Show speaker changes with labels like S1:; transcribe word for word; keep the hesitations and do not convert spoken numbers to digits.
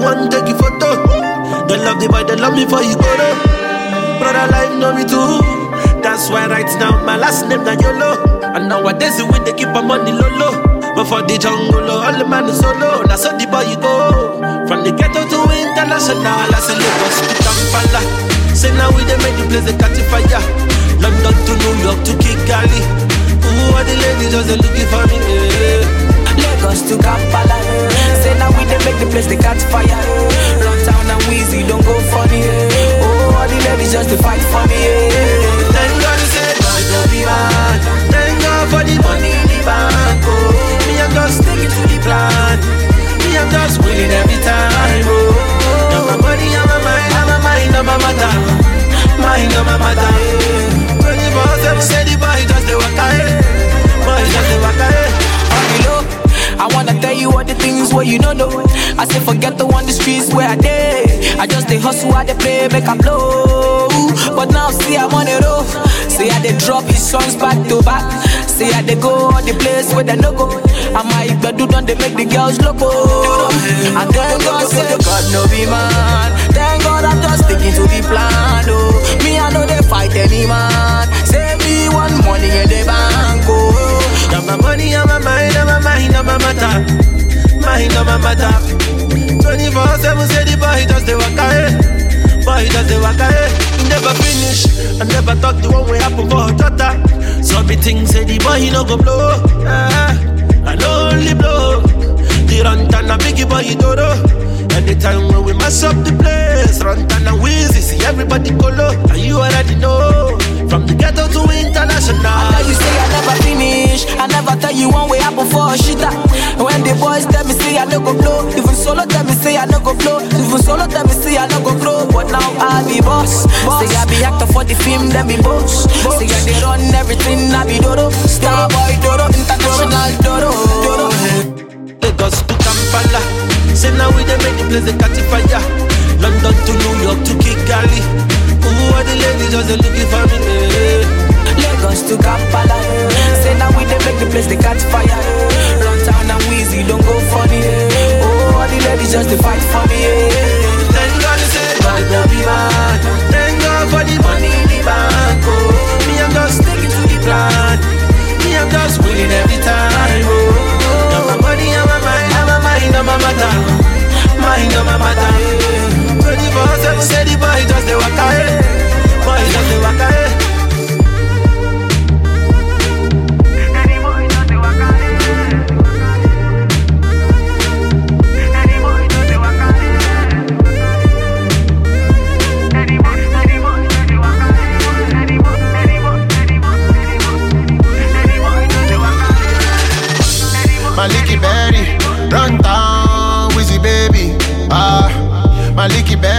S1: want take a photo. They love the boy, they love me for you go though. Brother life know me too. That's why right now my last name na YOLO. And nowadays we they keep my money low low. But for the jungle, all the man is solo. Now so the boy you go. From the ghetto to international, I say Lagos to Kampala. Say now we they make the place they catch fire. London to New York to Kigali. Ooh, all the ladies just they looking for me. Yeah.
S2: Lagos to Kampala. Say now we they make the place they catch fire. Run town and Weezy don't go funny. Oh, all the ladies just to fight for me.
S1: Thank God you said God don't be mad. Thank God for the money in the bank. Oh, me I'm just sticking to the plan. Me I'm just winning every time. Oh, now my money, I'm my mind, I'm my mind, I'm my matter. Mind, I'm my matter. twenty-four seven say the boy just the waka. Boy just the waka.
S2: I wanna tell you all the things where you don't know. I say forget the one the streets where I did. I just they hustle, I they play, make a blow. But now see I'm on the road. See how they drop his songs back to back. See how they go all the place where they no go. I might but do don't they make the girls loco. And thank God say God no be man. Thank God I'm just sticking to the plan. Oh, me I know they fight any man. Save me one money in the bank. Oh,
S1: now my money, I'm my mind, I'm my mind, I'm my matter. Mind, I'm my matter. twenty-four seven say the boy just the waka. Boy just the waka. Never finish. I never thought the one way happen for a daughter. So me think say the boy he no go blow. Ah, I no only blow. The run and a biggie boy he do do. Anytime when we mess up the place, run and a Weezy, see everybody go low. And you already know. From the ghetto to international.
S2: I tell you say I never finish. I never tell you one way up before a shitter. When the boys tell me say I no go blow. Even solo tell me say I no go blow. Even solo tell me say I no go grow. But now I be boss, boss. Say I be actor for the film, then be boss, boss. Say I they run everything, I be Dodo. Star boy Dodo, international Dodo, Dodo.
S1: Lagos to Kampala. Say now we they make the place they catch fire. London to New York to Kigali. Ooh, all the ladies just they looking for me. Yeah.
S2: Lagos to Kampala. Say now we they make the place they catch fire. Run town and Weezy don't go funny. Oh, all the ladies just to fight for me.
S1: Thank God you said God don't be mad. Thank God for the money in the bank. Oh, me I'm just sticking to the plan. Me I'm just winning every time. Oh, now my money, I'm my mind, I'm my mind, I'm my matter. Mind, I'm my matter. twenty-four seven say the boy just the waka. Boy just the waka.
S3: Maliki Berry, run down, Wizzy baby. Ah, Maliki Berry.